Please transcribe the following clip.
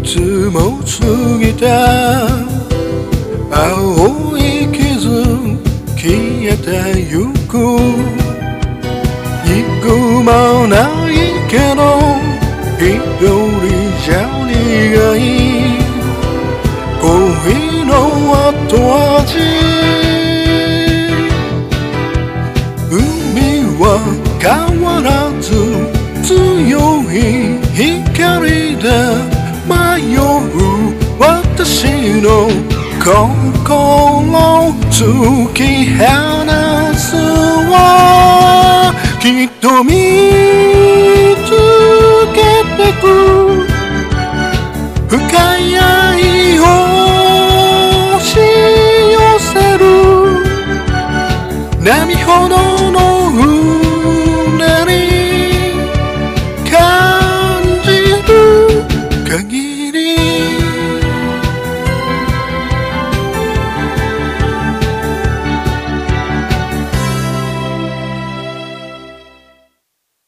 つも過ぎた青い傷消えてゆく憎まないけど一人じゃ苦い恋の後味海は変わらず強い光で迷う私の心突き放すわきっと